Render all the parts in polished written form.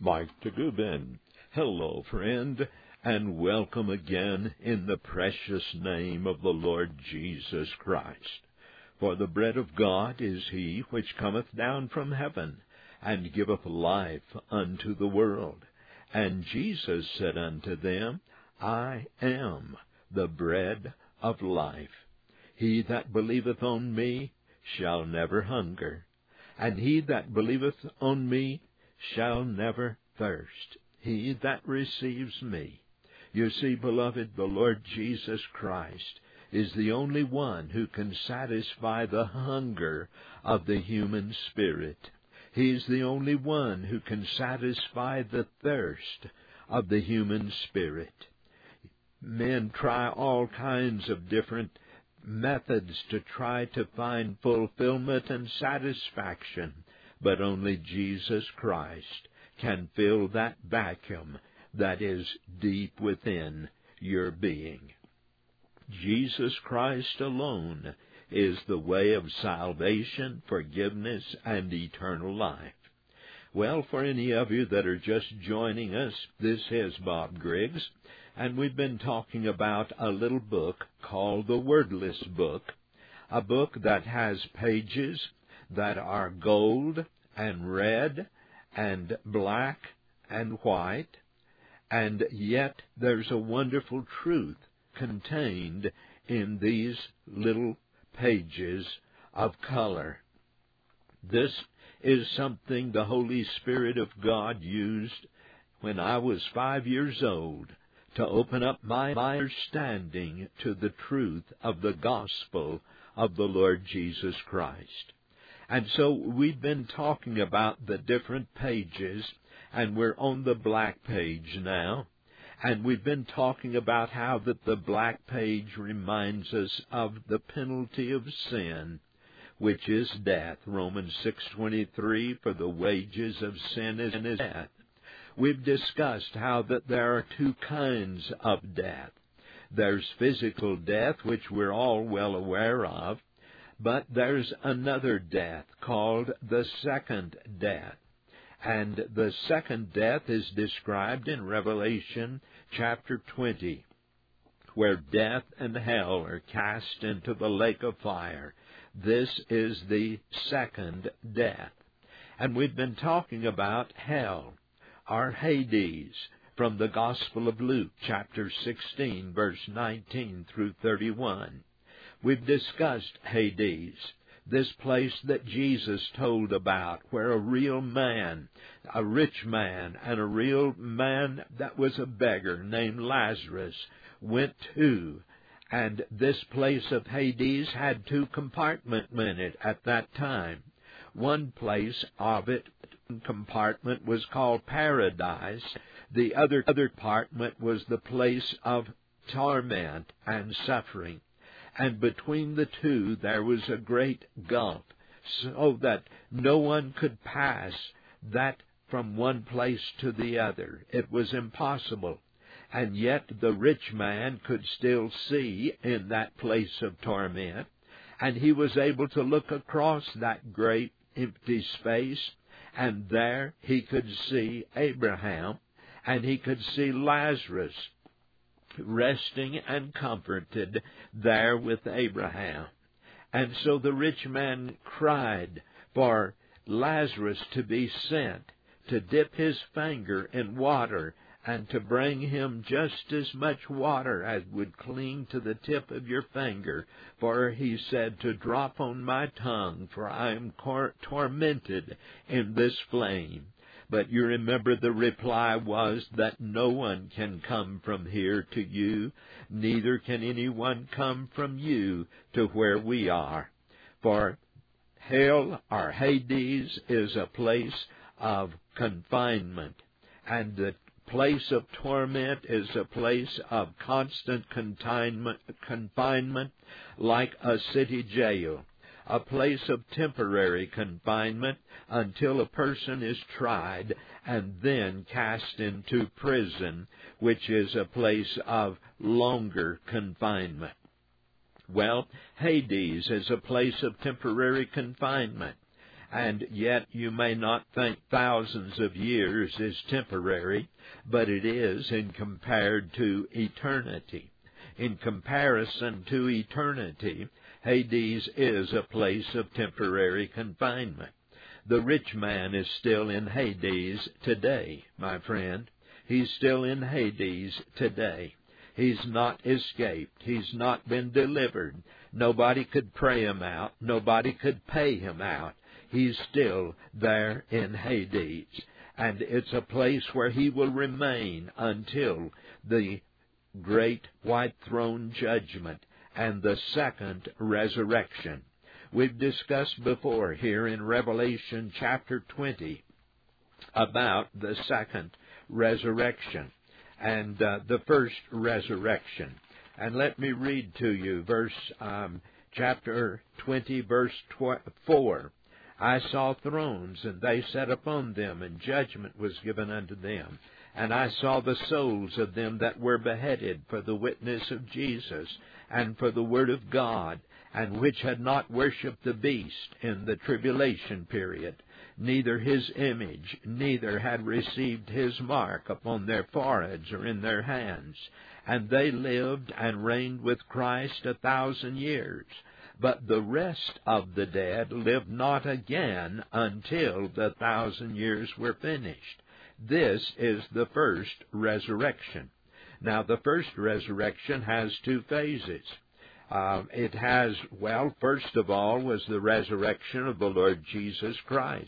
Mike Tagubin. Hello, friend, and welcome again in the precious name of the Lord Jesus Christ. For the bread of God is he which cometh down from heaven, and giveth life unto the world. And Jesus said unto them, I am the bread of life. He that believeth on me shall never hunger, and he that believeth on me shall never thirst. He that receives me. You see, beloved, the Lord Jesus Christ is the only one who can satisfy the hunger of the human spirit. He's the only one who can satisfy the thirst of the human spirit. Men try all kinds of different methods to try to find fulfillment and satisfaction, but only Jesus Christ can fill that vacuum that is deep within your being. Jesus Christ alone is the way of salvation, forgiveness, and eternal life. Well, for any of you that are just joining us, this is Bob Griggs, and we've been talking about a little book called The Wordless Book, a book that has pages that are gold and red and black and white, and yet there's a wonderful truth contained in these little pages of color. This is something the Holy Spirit of God used when I was 5 years old to open up my understanding to the truth of the gospel of the Lord Jesus Christ. And so we've been talking about the different pages, and we're on the black page now. And we've been talking about how that the black page reminds us of the penalty of sin, which is death. Romans 6:23, for the wages of sin is death. We've discussed how that there are two kinds of death. There's physical death, which we're all well aware of, but there's another death called the second death. And the second death is described in Revelation chapter 20, where death and hell are cast into the lake of fire. This is the second death. And we've been talking about hell, or Hades, from the Gospel of Luke, chapter 16, verse 19 through 31. We've discussed Hades, this place that Jesus told about, where a real man, a rich man, and a real man that was a beggar named Lazarus went to. And this place of Hades had two compartments in it at that time. One place of it, compartment, was called paradise. The other compartment was the place of torment and suffering. And between the two there was a great gulf, so that no one could pass that from one place to the other. It was impossible. And yet the rich man could still see in that place of torment, and he was able to look across that great empty space, and there he could see Abraham, and he could see Lazarus resting and comforted there with Abraham. And so the rich man cried for Lazarus to be sent to dip his finger in water and to bring him just as much water as would cling to the tip of your finger. For he said, to drop on my tongue, for I am tormented in this flame. But you remember the reply was that no one can come from here to you, neither can anyone come from you to where we are. For hell, or Hades, is a place of confinement, and the place of torment is a place of constant confinement, like a city jail, a place of temporary confinement until a person is tried and then cast into prison, which is a place of longer confinement. Well, Hades is a place of temporary confinement, And yet you may not think thousands of years is temporary, but it is compared to eternity. In comparison to eternity, Hades is a place of temporary confinement. The rich man is still in Hades today, my friend. He's still in Hades today. He's not escaped. He's not been delivered. Nobody could pray him out. Nobody could pay him out. He's still there in Hades. And it's a place where he will remain until the great white throne judgment and the second resurrection. We've discussed before here in Revelation chapter 20 about the second resurrection and the first resurrection. And let me read to you chapter 20, verse 4. I saw thrones, and they sat upon them, and judgment was given unto them. And I saw the souls of them that were beheaded for the witness of Jesus, and for the word of God, and which had not worshipped the beast in the tribulation period, neither his image, neither had received his mark upon their foreheads or in their hands. And they lived and reigned with Christ 1,000 years. But the rest of the dead lived not again until the 1,000 years were finished. This is the first resurrection. Now, the first resurrection has two phases. It has, first of all, was the resurrection of the Lord Jesus Christ.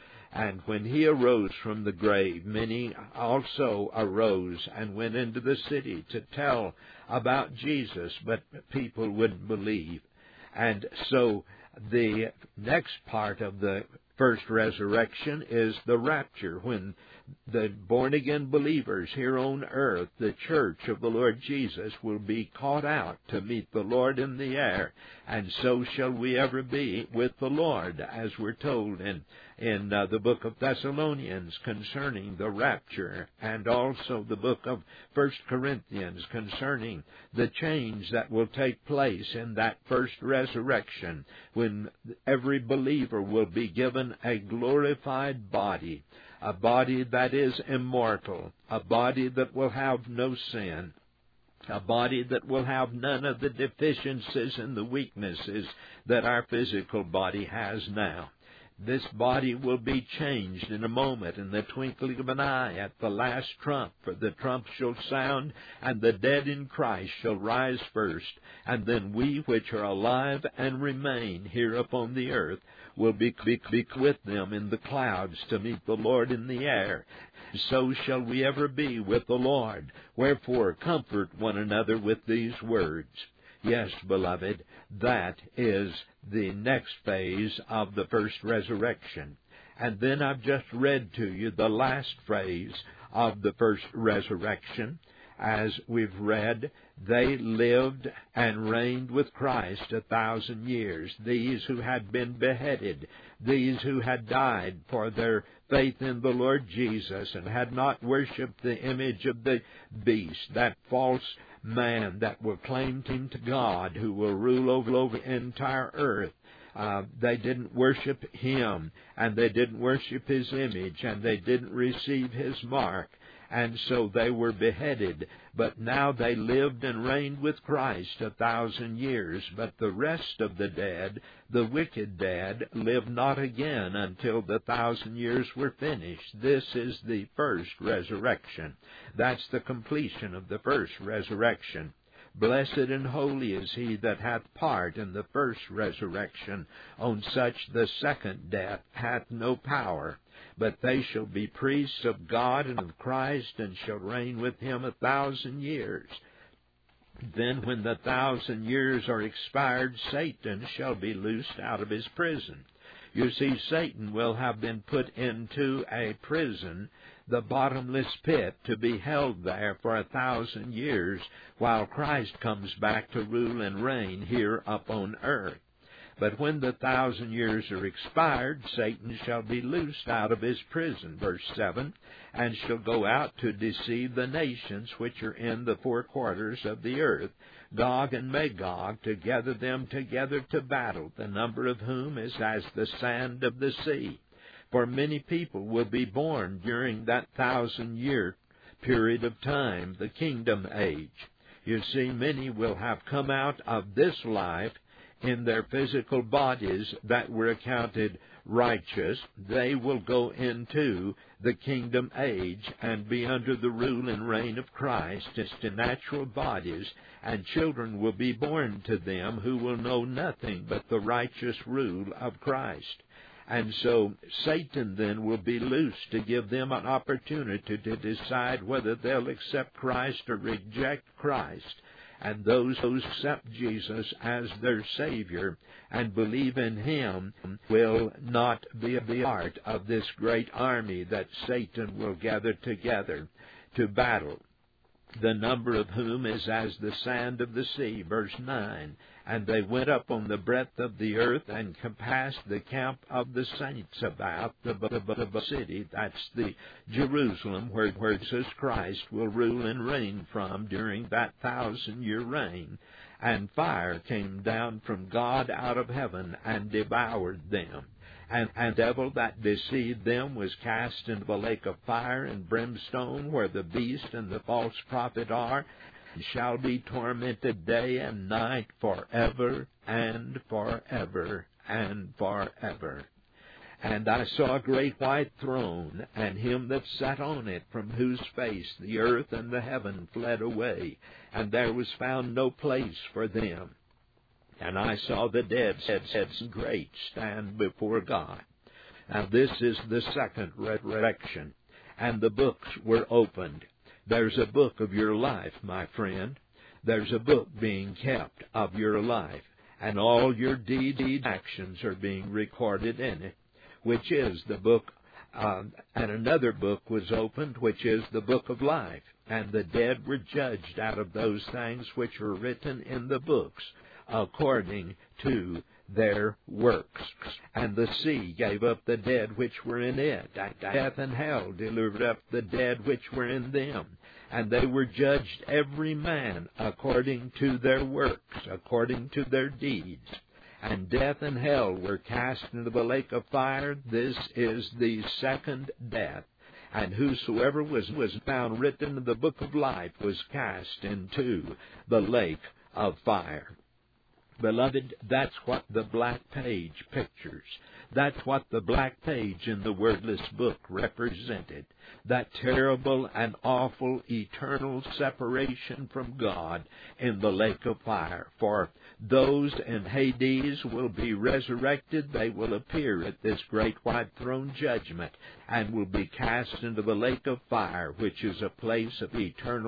And when he arose from the grave, many also arose and went into the city to tell about Jesus, but people wouldn't believe. And so the next part of the first resurrection is the rapture, when the born-again believers here on earth, the church of the Lord Jesus, will be caught out to meet the Lord in the air. And so shall we ever be with the Lord, as we're told in the book of Thessalonians concerning the rapture, and also the book of 1 Corinthians concerning the change that will take place in that first resurrection, when every believer will be given a glorified body, a body that is immortal, a body that will have no sin, a body that will have none of the deficiencies and the weaknesses that our physical body has now. This body will be changed in a moment, in the twinkling of an eye, at the last trump. For the trump shall sound, and the dead in Christ shall rise first. And then we which are alive and remain here upon the earth will be with them in the clouds to meet the Lord in the air. So shall we ever be with the Lord. Wherefore comfort one another with these words. Yes, beloved, that is the next phase of the first resurrection. And then I've just read to you the last phase of the first resurrection. As we've read, they lived and reigned with Christ 1,000 years. These who had been beheaded, these who had died for their faith in the Lord Jesus and had not worshipped the image of the beast, that false man that will claim him to God, who will rule over the entire earth. They didn't worship him, and they didn't worship his image, and they didn't receive his mark. And so they were beheaded. But now they lived and reigned with Christ 1,000 years. But the rest of the dead, the wicked dead, lived not again until the 1,000 years were finished. This is the first resurrection. That's the completion of the first resurrection. Blessed and holy is he that hath part in the first resurrection. On such the second death hath no power. But they shall be priests of God and of Christ, and shall reign with him 1,000 years. Then when the 1,000 years are expired, Satan shall be loosed out of his prison. You see, Satan will have been put into a prison, the bottomless pit, to be held there for 1,000 years, while Christ comes back to rule and reign here upon earth. But when the 1,000 years are expired, Satan shall be loosed out of his prison, verse 7, and shall go out to deceive the nations which are in the four quarters of the earth, Gog and Magog, to gather them together to battle, the number of whom is as the sand of the sea. For many people will be born during that 1,000-year period of time, the kingdom age. You see, many will have come out of this life in their physical bodies that were accounted righteous. They will go into the kingdom age and be under the rule and reign of Christ as to natural bodies, and children will be born to them who will know nothing but the righteous rule of Christ. And so Satan then will be loosed to give them an opportunity to decide whether they'll accept Christ or reject Christ. And those who accept Jesus as their Savior and believe in Him will not be a part of this great army that Satan will gather together to battle, the number of whom is as the sand of the sea, verse 9. And they went up on the breadth of the earth and compassed the camp of the saints about the city. That's the Jerusalem where Jesus Christ will rule and reign from during that 1,000-year reign. And fire came down from God out of heaven and devoured them. And the devil that deceived them was cast into the lake of fire and brimstone, where the beast and the false prophet are, and shall be tormented day and night forever and forever and forever. And I saw a great white throne, and him that sat on it, from whose face the earth and the heaven fled away, and there was found no place for them. And I saw the dead, great, stand before God. Now this is the second resurrection, and the books were opened. There's a book of your life, my friend. There's a book being kept of your life, and all your deeds and actions are being recorded in it, which is the book, and another book was opened, which is the book of life. And the dead were judged out of those things which were written in the books, according to their works. And the sea gave up the dead which were in it. Death and hell delivered up the dead which were in them. And they were judged every man according to their works, according to their deeds. And death and hell were cast into the lake of fire. This is the second death. And whosoever was found written in the book of life was cast into the lake of fire. Beloved, that's what the black page pictures. That's what the black page in the wordless book represented. That terrible and awful eternal separation from God in the lake of fire. For those in Hades will be resurrected. They will appear at this great white throne judgment and will be cast into the lake of fire, which is a place of eternal